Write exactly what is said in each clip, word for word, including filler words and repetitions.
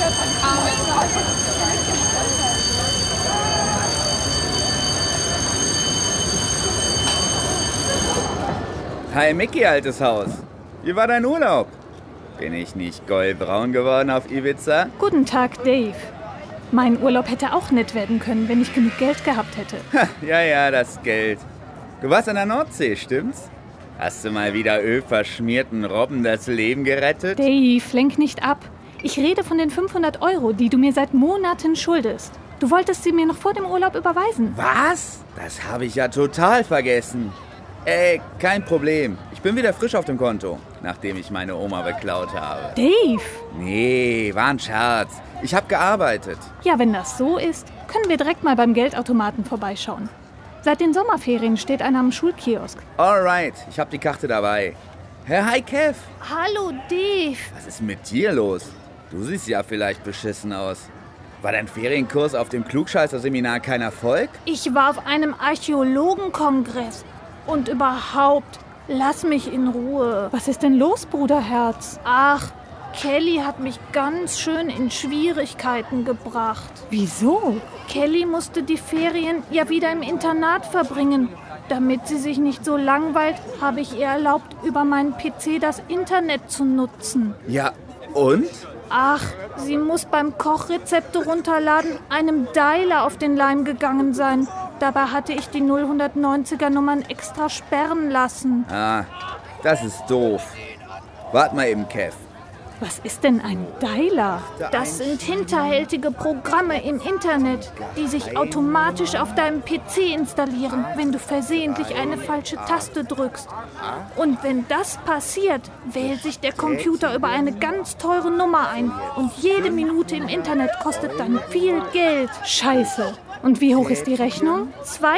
Hi Mickey, altes Haus. Wie war dein Urlaub? Bin ich nicht goldbraun geworden auf Ibiza? Guten Tag, Dave. Mein Urlaub hätte auch nett werden können, wenn ich genug Geld gehabt hätte. Ha, ja, ja, das Geld. Du warst an der Nordsee, stimmt's? Hast du mal wieder ölverschmierten Robben das Leben gerettet? Dave, lenk nicht ab. Ich rede von den fünfhundert Euro, die du mir seit Monaten schuldest. Du wolltest sie mir noch vor dem Urlaub überweisen. Was? Das habe ich ja total vergessen. Ey, kein Problem. Ich bin wieder frisch auf dem Konto, nachdem ich meine Oma beklaut habe. Dave! Nee, war ein Scherz. Ich habe gearbeitet. Ja, wenn das so ist, können wir direkt mal beim Geldautomaten vorbeischauen. Seit den Sommerferien steht einer am Schulkiosk. Alright, ich habe die Karte dabei. Herr Hi Kev. Hallo, Dave. Was ist mit dir los? Du siehst ja vielleicht beschissen aus. War dein Ferienkurs auf dem Klugscheißer-Seminar kein Erfolg? Ich war auf einem Archäologenkongress. Und überhaupt, lass mich in Ruhe. Was ist denn los, Bruderherz? Ach, Kelly hat mich ganz schön in Schwierigkeiten gebracht. Wieso? Kelly musste die Ferien ja wieder im Internat verbringen. Damit sie sich nicht so langweilt, habe ich ihr erlaubt, über meinen P C das Internet zu nutzen. Ja, und? Ach, sie muss beim Kochrezepte runterladen einem Dialer auf den Leim gegangen sein. Dabei hatte ich die null neunziger Nummern extra sperren lassen. Ah, das ist doof. Wart mal eben, Kev. Was ist denn ein Dialer? Das sind hinterhältige Programme im Internet, die sich automatisch auf deinem P C installieren, wenn du versehentlich eine falsche Taste drückst. Und wenn das passiert, wählt sich der Computer über eine ganz teure Nummer ein. Und jede Minute im Internet kostet dann viel Geld. Scheiße. Und wie hoch ist die Rechnung?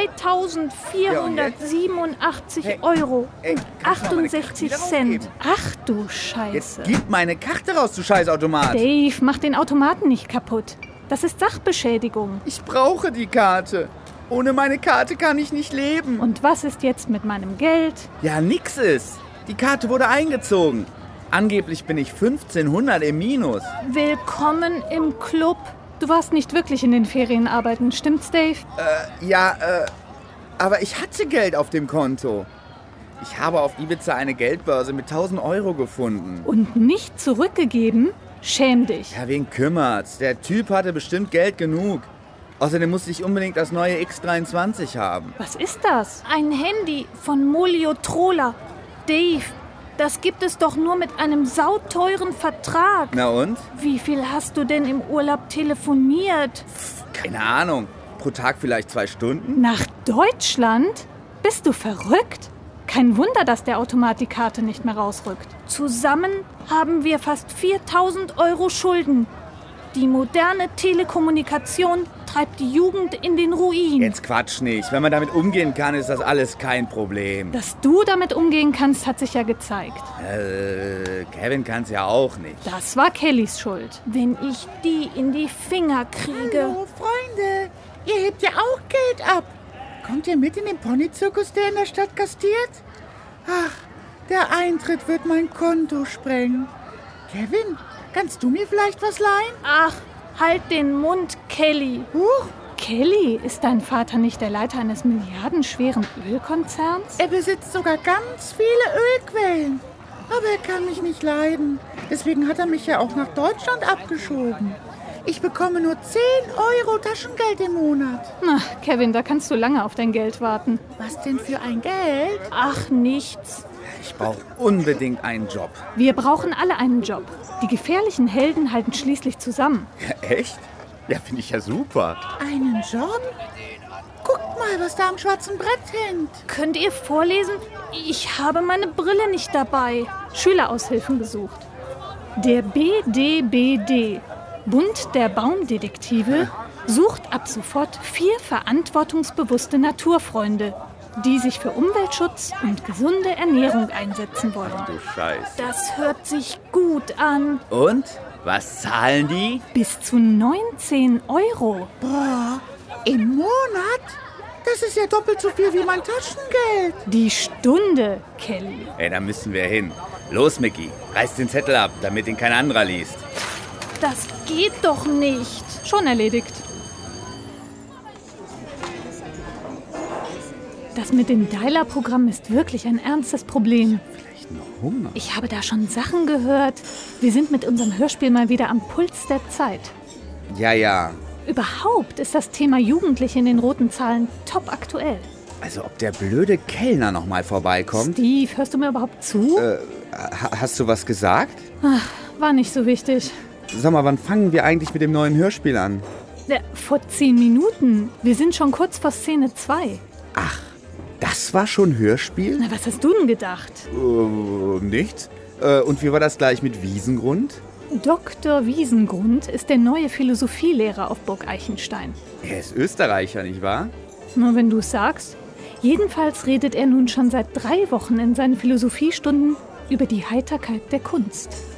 zweitausendvierhundertsiebenundachtzig Euro und achtundsechzig Cent. Ach du Scheiße. Jetzt gib meine Karte raus, du Scheißautomat. Dave, mach den Automaten nicht kaputt. Das ist Sachbeschädigung. Ich brauche die Karte. Ohne meine Karte kann ich nicht leben. Und was ist jetzt mit meinem Geld? Ja, nix ist. Die Karte wurde eingezogen. Angeblich bin ich fünfzehnhundert im Minus. Willkommen im Club. Du warst nicht wirklich in den Ferien arbeiten, stimmt's, Dave? Äh, ja, äh, aber ich hatte Geld auf dem Konto. Ich habe auf Ibiza eine Geldbörse mit tausend Euro gefunden. Und nicht zurückgegeben? Schäm dich. Ja, wen kümmert's? Der Typ hatte bestimmt Geld genug. Außerdem musste ich unbedingt das neue X dreiundzwanzig haben. Was ist das? Ein Handy von Moliotrola. Dave, das gibt es doch nur mit einem sauteuren Vertrag. Na und? Wie viel hast du denn im Urlaub telefoniert? Pff, keine Ahnung. Pro Tag vielleicht zwei Stunden? Nach Deutschland? Bist du verrückt? Kein Wunder, dass der Automat die Karte nicht mehr rausrückt. Zusammen haben wir fast viertausend Euro Schulden. Die moderne Telekommunikation treibt die Jugend in den Ruin. Jetzt quatsch nicht. Wenn man damit umgehen kann, ist das alles kein Problem. Dass du damit umgehen kannst, hat sich ja gezeigt. Äh, Kevin kann's ja auch nicht. Das war Kellys Schuld. Wenn ich die in die Finger kriege. Hallo, Freunde. Ihr hebt ja auch Geld ab. Kommt ihr mit in den Ponyzirkus, der in der Stadt gastiert? Ach, der Eintritt wird mein Konto sprengen. Kevin, kannst du mir vielleicht was leihen? Ach, halt den Mund, Kelly. Huch. Kelly, ist dein Vater nicht der Leiter eines milliardenschweren Ölkonzerns? Er besitzt sogar ganz viele Ölquellen. Aber er kann mich nicht leiden. Deswegen hat er mich ja auch nach Deutschland abgeschoben. Ich bekomme nur zehn Euro Taschengeld im Monat. Na, Kevin, da kannst du lange auf dein Geld warten. Was denn für ein Geld? Ach, nichts. Ich brauche unbedingt einen Job. Wir brauchen alle einen Job. Die gefährlichen Helden halten schließlich zusammen. Ja, echt? Ja, finde ich ja super. Einen Job? Guckt mal, was da am schwarzen Brett hängt. Könnt ihr vorlesen? Ich habe meine Brille nicht dabei. Schüleraushilfen gesucht. Der B D B D, Bund der Baumdetektive, sucht ab sofort vier verantwortungsbewusste Naturfreunde, die sich für Umweltschutz und gesunde Ernährung einsetzen wollen. Du Scheiß. Das hört sich gut an. Und? Was zahlen die? Bis zu neunzehn Euro. Boah, im Monat? Das ist ja doppelt so viel wie mein Taschengeld. Die Stunde, Kelly. Ey, da müssen wir hin. Los, Mickey, reiß den Zettel ab, damit ihn kein anderer liest. Das geht doch nicht. Schon erledigt. Das mit dem Dialer-Programm ist wirklich ein ernstes Problem. Vielleicht noch Hunger. Ich habe da schon Sachen gehört. Wir sind mit unserem Hörspiel mal wieder am Puls der Zeit. Ja, ja. Überhaupt ist das Thema Jugendliche in den roten Zahlen top aktuell. Also ob der blöde Kellner noch mal vorbeikommt? Steve, hörst du mir überhaupt zu? Äh, ha- hast du was gesagt? Ach, war nicht so wichtig. Sag mal, wann fangen wir eigentlich mit dem neuen Hörspiel an? Ja, vor zehn Minuten. Wir sind schon kurz vor Szene zwei. Ach, das war schon Hörspiel? Na, was hast du denn gedacht? Äh, nichts. Äh, und wie war das gleich mit Wiesengrund? Doktor Wiesengrund ist der neue Philosophielehrer auf Burg Eichenstein. Er ist Österreicher, nicht wahr? Nur wenn du es sagst. Jedenfalls redet er nun schon seit drei Wochen in seinen Philosophiestunden über die Heiterkeit der Kunst.